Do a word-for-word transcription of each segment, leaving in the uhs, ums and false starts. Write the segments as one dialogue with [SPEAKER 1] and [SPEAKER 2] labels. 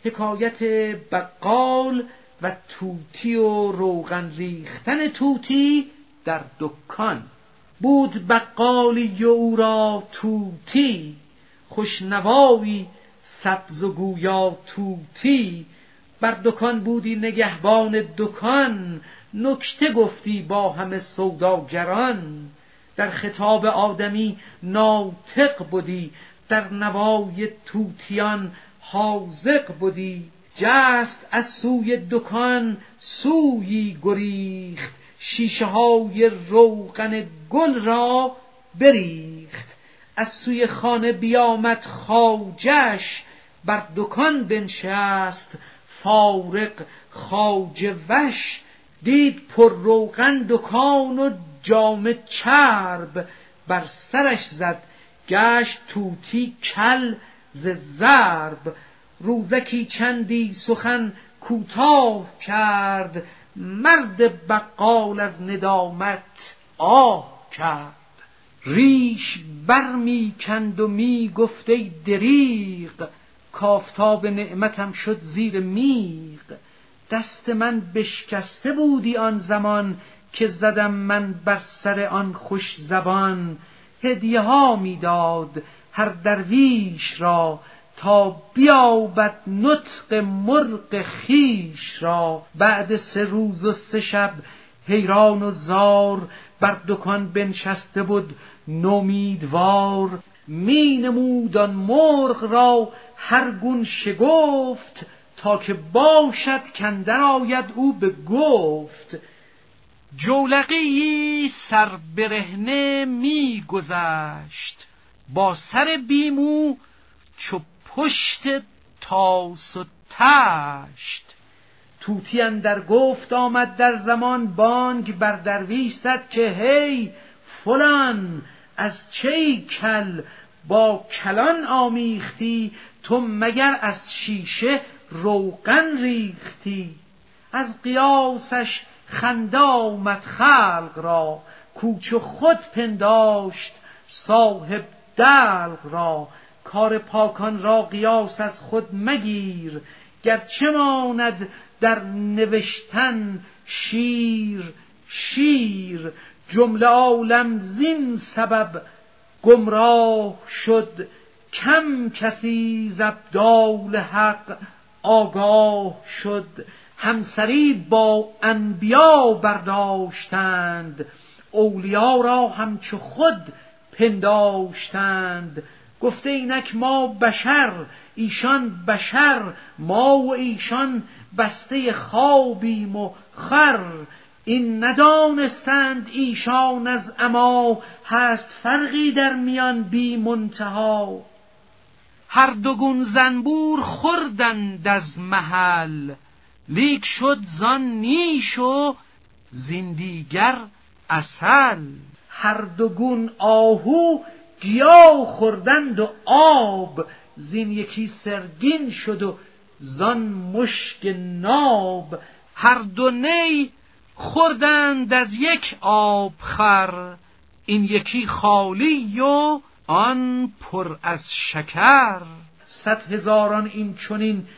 [SPEAKER 1] حکایت بقال و طوطی و روغن ریختن طوطی در دکان. بود بقالی و او را طوطی، خوشنوایی سبز و گویا طوطی. بر دکان بودی نگهبان دکان، نکته گفتی با همه سوداگران. در خطاب آدمی ناطق بودی، در نوای طوطیان حاذق بودی. جست از سوی دکان سویی گریخت، شیشه های روغن گل را بریخت. از سوی خانه بیامد خواجه‌اش، بر دکان بنشست فارغ خواجه وش. دید پر روغن دکان و جامه چرب، بر سرش زد گشت طوطی کل ز ضرب. روزکی چندی سخن کوتاه کرد، مرد بقال از ندامت آه کرد. ریش بر می کند و می گفت ای دریغ، کافتاب نعمتم شد زیر میغ. دست من بشکسته بودی آن زمان، که زدم من بر سر آن خوش زبان. هدیه ها می داد هر درویش را، تا بیابد نطق مرغ خویش را. بعد سه روز و سه شب حیران و زار، بر دکان بنشسته بود نومیدوار. می نمود آن مرغ را هر گون شگفت، تا که باشد کاندر آید او به گفت. جولقی سر برهنه می گذشت، با سر بیمو چو پشت تاس و تشت. طوطی اندر گفت آمد در زمان، بانگ بر درویش زد که هی فلان. از چه کل با کلان آمیختی، تو مگر از شیشه روغن ریختی. از قیاسش خنده آمد خلق را، کوچ و خود پنداشت صاحب دلق را. کار پاکان را قیاس از خود مگیر، گرچه ماند در نوشتن شیر شیر. جمله عالم زین سبب گمراه شد، کم کسی ز ابدال حق آگاه شد. همسری با انبیا برداشتند، اولیا را همچو خود پنداشتند. گفته اینک ما بشر ایشان بشر، ما و ایشان بسته خوابیم و خور. این ندانستند ایشان از عمی، هست فرقی در میان بی منتها. هر دو گون زنبور خوردند از محل، لیک شد زان نیش و زین دیگر عسل. هر دو گون آهو گیاه خوردند و آب، زین یکی سرگین شد و زان مشک ناب. هر دو نی خوردند از یک آب خور، این یکی خالی و آن پر از شکر. صد هزاران این چنین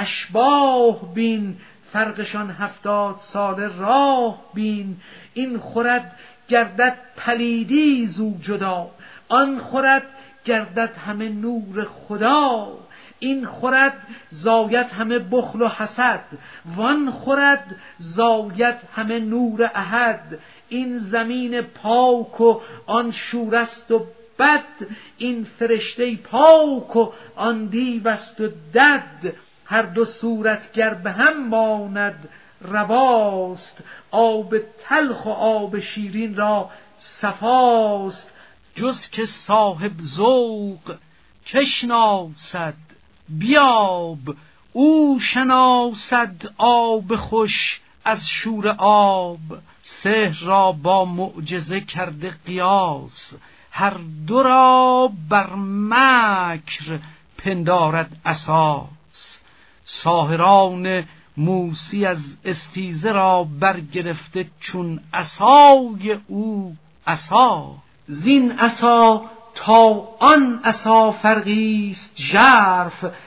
[SPEAKER 1] اشباه بین، فرقشان هفتاد ساله راه بین. این خورد گردد پلیدی زو جدا، آن خورد گردد همه نور خدا. این خورد زاید همه بخل و حسد، وان خورد زاید همه نور احد. این زمین پاک و آن شورست و بد، این فرشته پاک و آن دیوست و دد. هر دو صورت گر به هم ماند رواست، آب تلخ و آب شیرین را صفاست. جز که صاحب ذوق چشناسد بیاب، او شناسد آب خوش از شور آب. سحر را با معجزه کرده قیاس، هر دو را بر مکر پندارد اساس. ساحران موسی از استیزه را برگرفته، چون عصای او عصا. زین عصا تا آن عصا فرقی است ژرف،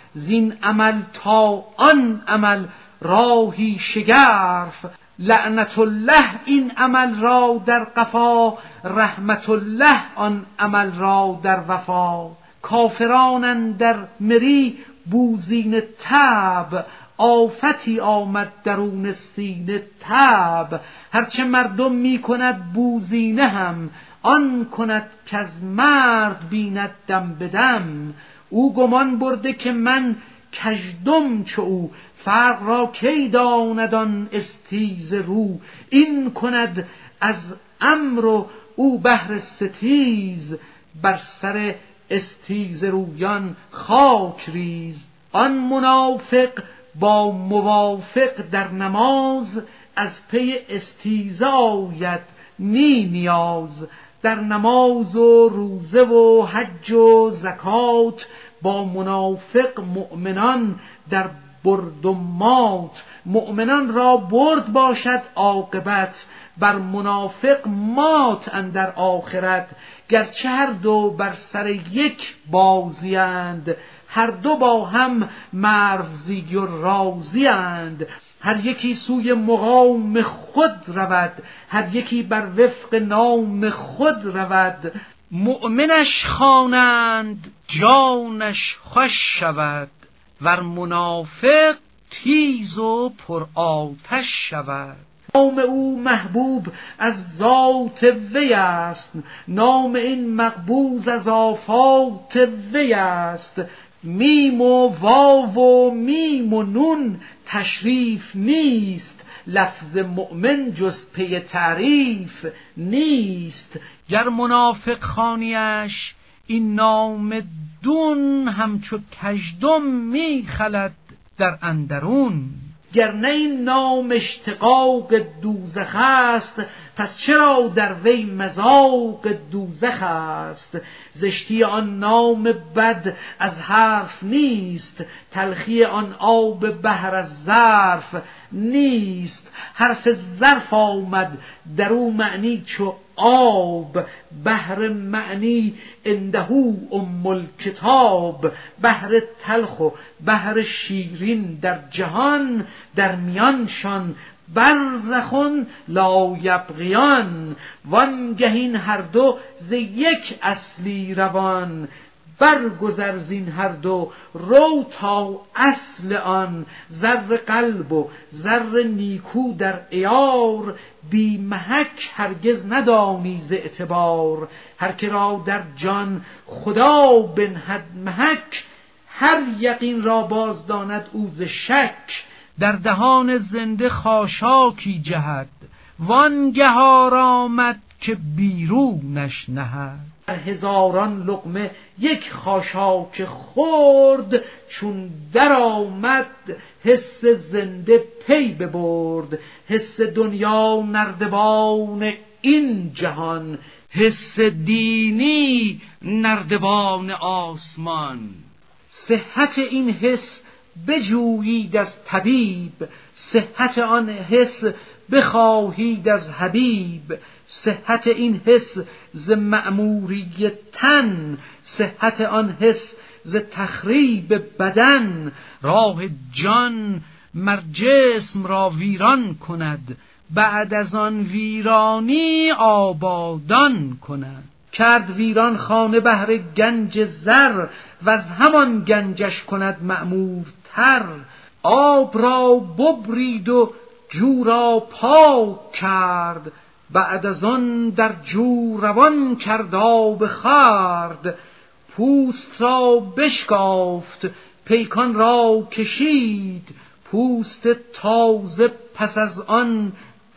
[SPEAKER 1] زین عمل تا آن عمل راهی شگرف. لعنت الله این عمل را در قفا، رحمت الله آن عمل را در وفا. کافران در مری بوزین طبع، آفتی آمد درون سینه طبع. هرچه مردم می کند بوزینه هم، آن کند که از مرد بیند دم بدم. او گمان برده که من کژدم چو او، فرق را کی داند آن استیز رو. این کند از امر و او بهر ستیز، بر سر استیز رویان خاک ریز. آن منافق با موافق در نماز، از پی استیزا آید نی نیاز. در نماز و روزه و حج و زکات، با منافق مؤمنان در برد و مات. مؤمنان را برد باشد عاقبت، بر منافق مات اندر آخرت. گرچه هر دو بر سر یک بازیند، هر دو با هم مرزی و رازیند. هر یکی سوی مقام خود رود، هر یکی بر وفق نام خود رود. مؤمنش خوانند جانش خوش شود، ور منافق تیز و پر آتش شود. نام او محبوب از ذات وی است، نام این مقبوض از آفات وی است. میم و واو و میم و نون تشریف نیست، لفظ مؤمن جز پی تعریف نیست. گر منافق خوانیش این نام دون، همچو کژدم می خلد در اندرون. گر نه این نام اشتقاق دوزخ است، پس چرا در وی مذاق دوزخ است. زشتی آن نام بد از حرف نیست، تلخی آن آب بحر از ظرف نیست. حرف ظرف آمد در او معنی چو آب، بحر معنی اندهو ام الکتاب. بحر تلخ و بحر شیرین در جهان، در میانشان برزخون لا یبغیان. وانگهین هر دو ز یک اصلی روان، برگذر زین هر دو رو تا اصل آن. زر قلب و زر نیکو در عیار، بی محک هرگز ندانی ز اعتبار. هر که را در جان خدا بنهد محک، هر یقین را باز داند او ز شک. در دهان زنده خاشاکی جهد، وانگه آرامد که بیرونش نهد. هزاران لقمه یک خاشاک خورد، چون در آمد حس زنده پی ببرد. حس دنیا نردبان این جهان، حس دینی نردبان آسمان. صحت این حس بجویید از طبیب، صحت آن حس بخواهید از حبیب. صحت این حس ز مأموری تن، صحت آن حس ز تخریب بدن. راه جان مر جسم را ویران کند، بعد از آن ویرانی آبادان کند. کرد ویران خانه بهر گنج زر، و از همان گنجش کند معمورتر. آب را ببرید و جو را پاک کرد، بعد از آن در جو روان کرد آب خورد. پوست را بشکافت پیکان را کشید، پوست تازه پس از آن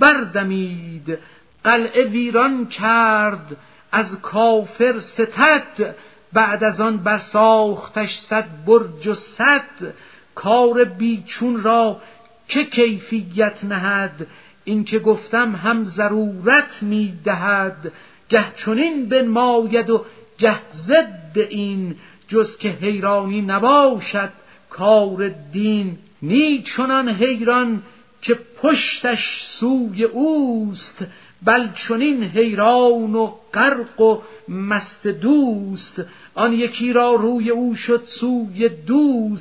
[SPEAKER 1] بردمید. قلعه ویران کرد از کافر ستد، بعد از آن برساختش صد برج و صد. کار بیچون را که کیفیت نهد، این که گفتم هم ضرورت می دهد. گه چنین بنماید و گه ضد این، جز که حیرانی نباشد کار دین. نی چنان حیران که پشتش سوی اوست، بل چنین حیران و غرق و مست دوست. آن یکی را روی او شد سوی دوست،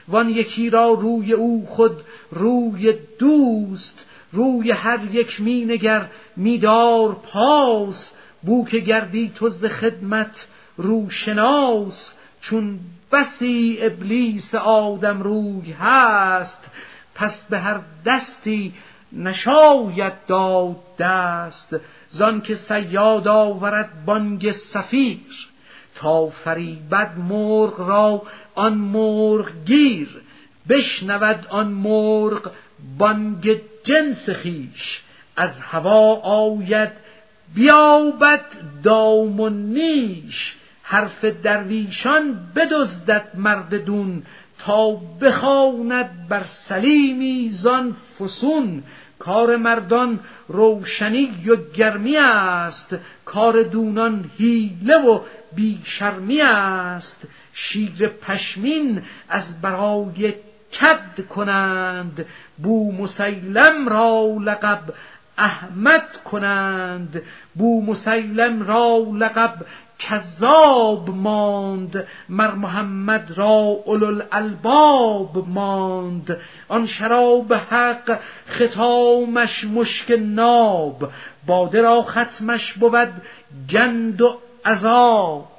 [SPEAKER 1] وان یکی را روی او خود روی دوست. روی هر یک می نگر می دار پاس، بو که گردی تو ز خدمت روشناس. چون بسی ابلیس آدم روی هست، پس به هر دستی نشاید داد دست. زان که صیاد آورد بانگ صفیر، تا فریبد مرغ را آن مرغ گیر. بشنود آن مرغ بانگ جنس خویش، از هوا آید بیابد دام و نیش. حرف درویشان بدزدد مرد دون، تا بخواند بر سلیمی زان فسون. کار مردان روشنی و گرمی است، کار دونان حیله و بیشرمی است. شیر پشمین از برای کد کنند، بو مسیلم را لقب احمد کنند. بو مسیلم را لقب کذاب ماند، مر محمد را اولوالالباب ماند. آن شراب حق ختامش مشک ناب، باده را ختمش بود گند و عذاب.